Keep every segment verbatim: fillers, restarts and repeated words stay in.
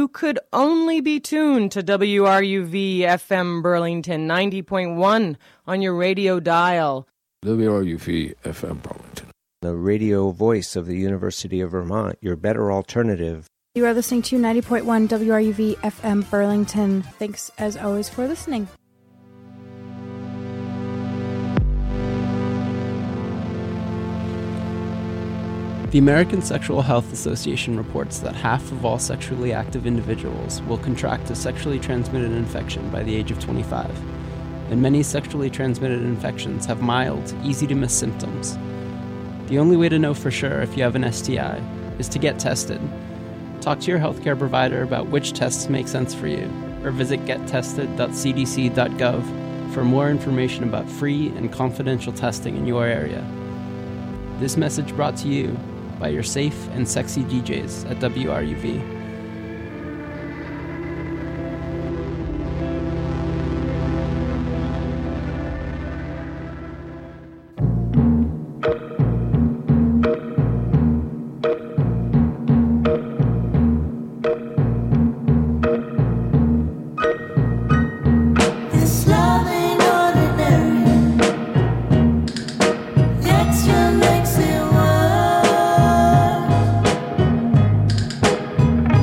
could only be tuned to W R U V F M Burlington ninety point one on your radio dial. W R U V F M Burlington, the radio voice of the University of Vermont, your better alternative. You are listening to ninety point one W R U V F M Burlington. Thanks, as always, for listening. The American Sexual Health Association reports that half of all sexually active individuals will contract a sexually transmitted infection by the age of twenty-five, and many sexually transmitted infections have mild, easy-to-miss symptoms. The only way to know for sure if you have an S T I is to get tested. Talk to your healthcare provider about which tests make sense for you, or visit get tested dot c d c dot gov for more information about free and confidential testing in your area. This message brought to you by your safe and sexy D Js at W R U V. Makes it worse.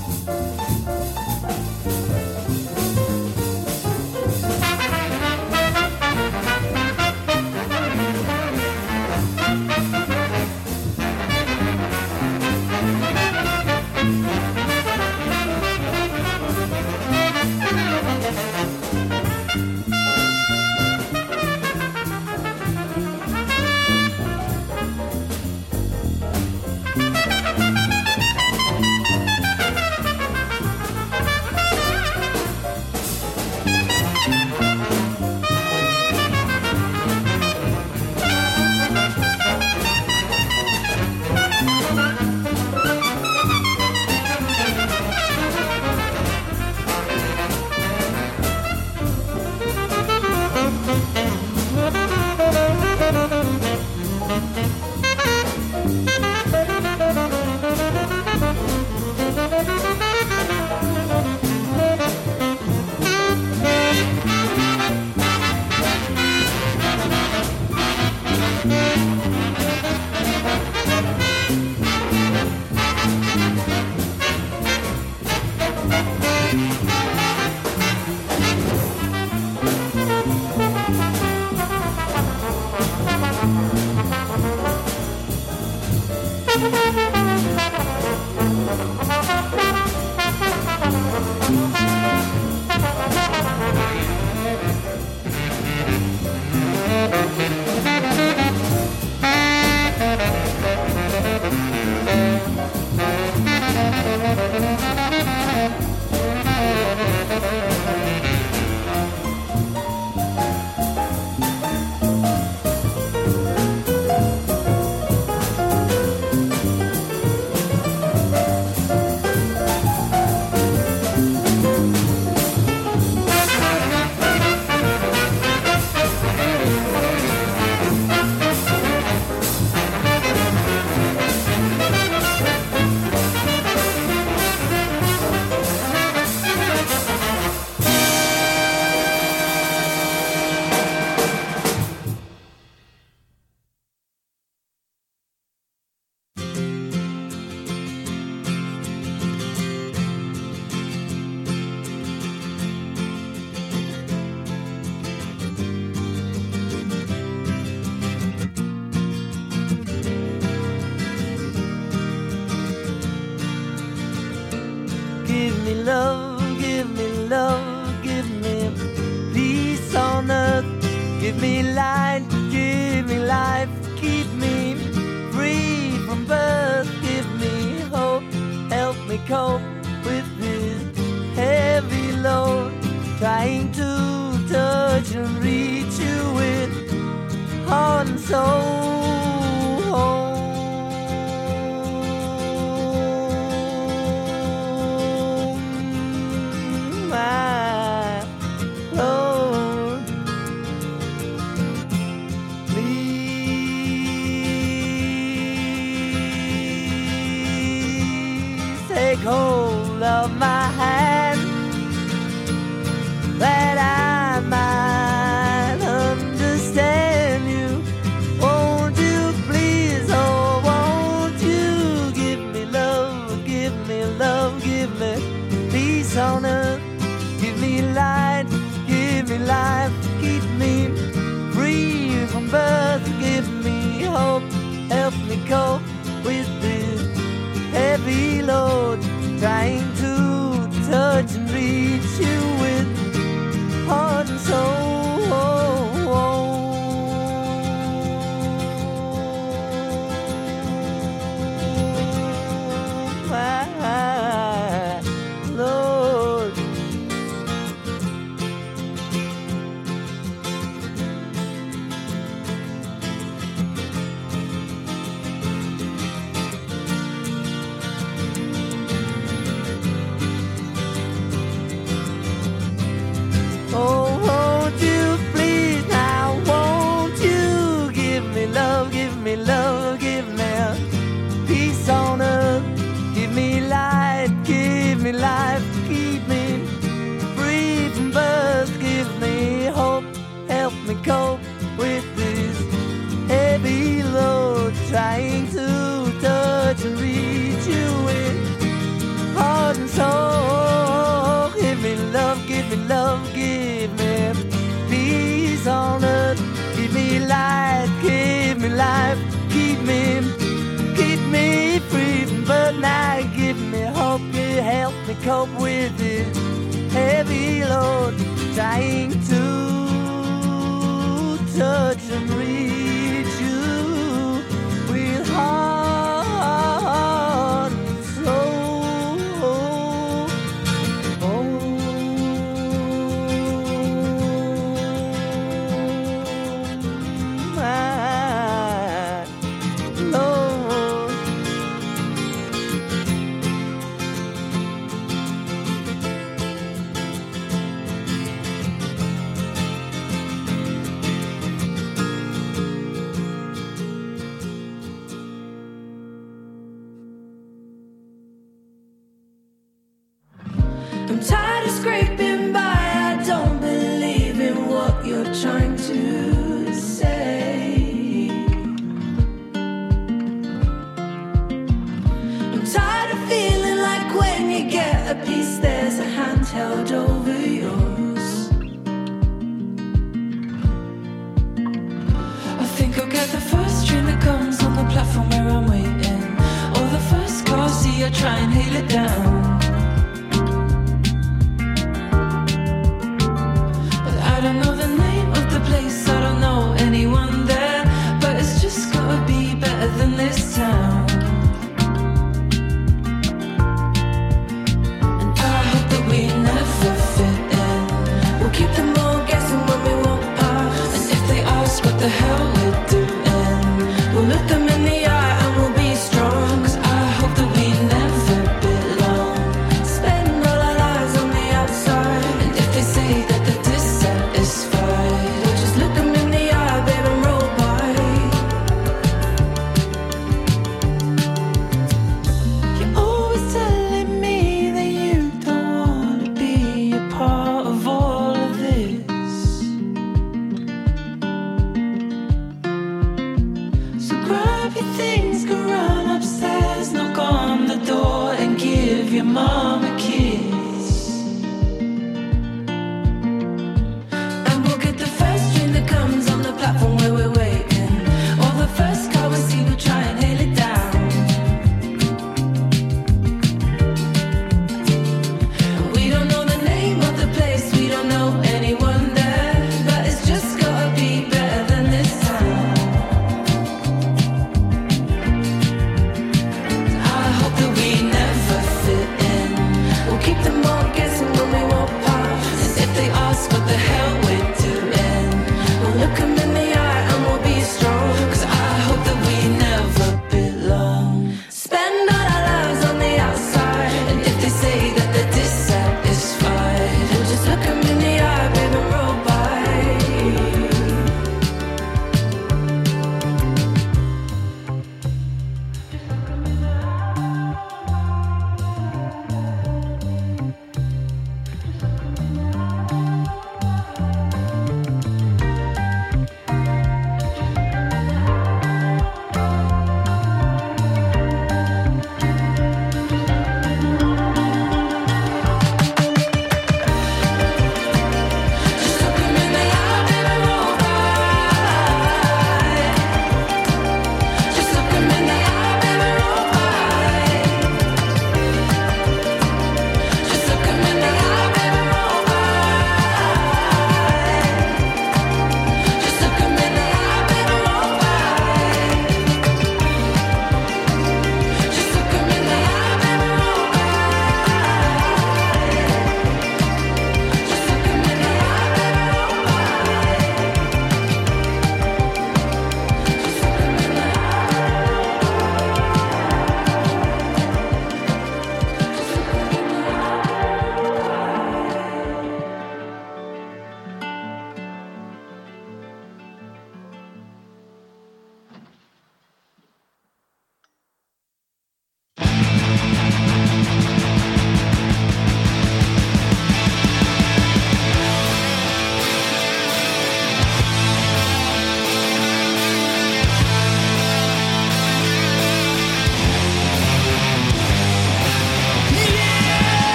love, give me love, give me peace on earth, give me light, give me life, keep me free from birth, give me hope, help me cope with this heavy load, trying to touch and reach you with heart and soul. My Lord, please take hold of my hand, that I might understand you. Won't you please, oh, won't you give me love, give me love, give me peace on earth. Give me light, give me life, keep me free from birth, give me hope, help me cope with this heavy load, trying to touch and reach you with heart and soul. My Lord, cope with this heavy load, trying to touch and reach you with heart and soul. Oh, my Lord. I'm tired of scraping by. I don't believe in what you're trying to say. I'm tired of feeling like when you get a piece, there's a hand held